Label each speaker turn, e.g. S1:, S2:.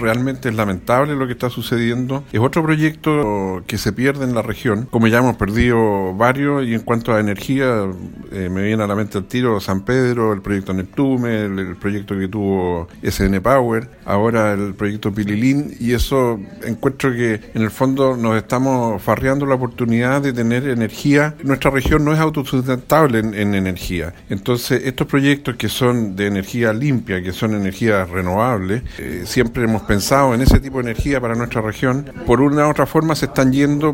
S1: realmente es lamentable lo que está sucediendo. Es otro proyecto que se pierde en la región, como ya hemos perdido varios, y en cuanto a energía, me viene a la mente el tiro San Pedro, el proyecto Neptume, el proyecto que tuvo SN Power, ahora el proyecto Pililín, y eso encuentro que en el fondo nos estamos farreando la oportunidad de tener energía. Nuestra región no es autosustentable en energía. Entonces, estos proyectos que son de energía limpia, que son energías renovables, siempre hemos pensado en ese tipo de energía para nuestra región, por una u otra forma se están yendo